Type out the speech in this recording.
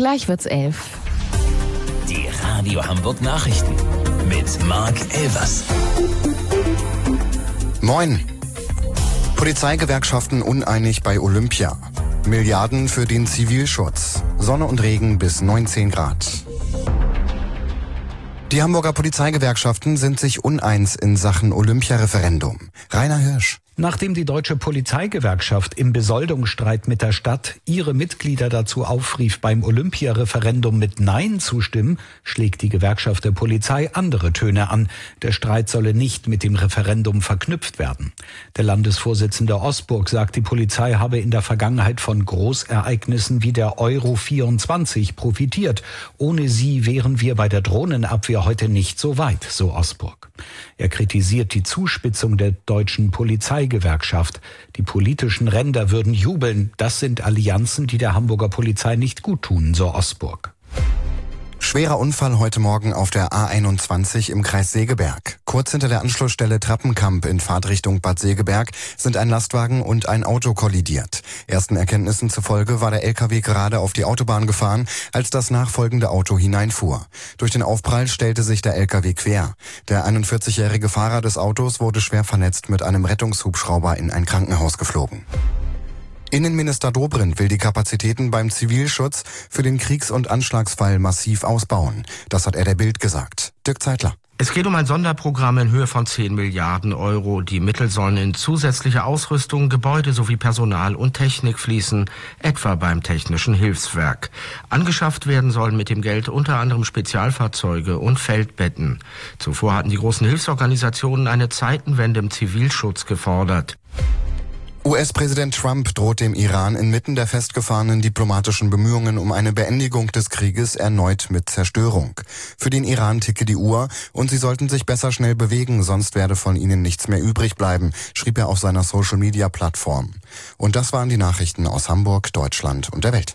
Gleich wird's 11. Die Radio Hamburg Nachrichten mit Marc Elvers. Moin. Polizeigewerkschaften uneinig bei Olympia. Milliarden für den Zivilschutz. Sonne und Regen bis 19 Grad. Die Hamburger Polizeigewerkschaften sind sich uneins in Sachen Olympia-Referendum. Rainer Hirsch. Nachdem die Deutsche Polizeigewerkschaft im Besoldungsstreit mit der Stadt ihre Mitglieder dazu aufrief, beim Olympia-Referendum mit Nein zu stimmen, schlägt die Gewerkschaft der Polizei andere Töne an. Der Streit solle nicht mit dem Referendum verknüpft werden. Der Landesvorsitzende Osburg sagt, die Polizei habe in der Vergangenheit von Großereignissen wie der Euro 24 profitiert. Ohne sie wären wir bei der Drohnenabwehr heute nicht so weit, so Osburg. Er kritisiert die Zuspitzung der deutschen Polizeigewerkschaft. Die politischen Ränder würden jubeln. Das sind Allianzen, die der Hamburger Polizei nicht gut tun, so Osburg. Schwerer Unfall heute Morgen auf der A21 im Kreis Segeberg. Kurz hinter der Anschlussstelle Trappenkamp in Fahrtrichtung Bad Segeberg sind ein Lastwagen und ein Auto kollidiert. Ersten Erkenntnissen zufolge war der LKW gerade auf die Autobahn gefahren, als das nachfolgende Auto hineinfuhr. Durch den Aufprall stellte sich der LKW quer. Der 41-jährige Fahrer des Autos wurde schwer verletzt mit einem Rettungshubschrauber in ein Krankenhaus geflogen. Innenminister Dobrindt will die Kapazitäten beim Zivilschutz für den Kriegs- und Anschlagsfall massiv ausbauen. Das hat er der Bild gesagt. Dirk Zeitler. Es geht um ein Sonderprogramm in Höhe von 10 Milliarden Euro. Die Mittel sollen in zusätzliche Ausrüstung, Gebäude sowie Personal und Technik fließen, etwa beim Technischen Hilfswerk. Angeschafft werden sollen mit dem Geld unter anderem Spezialfahrzeuge und Feldbetten. Zuvor hatten die großen Hilfsorganisationen eine Zeitenwende im Zivilschutz gefordert. US-Präsident Trump droht dem Iran inmitten der festgefahrenen diplomatischen Bemühungen um eine Beendigung des Krieges erneut mit Zerstörung. Für den Iran ticke die Uhr und sie sollten sich besser schnell bewegen, sonst werde von ihnen nichts mehr übrig bleiben, schrieb er auf seiner Social-Media-Plattform. Und das waren die Nachrichten aus Hamburg, Deutschland und der Welt.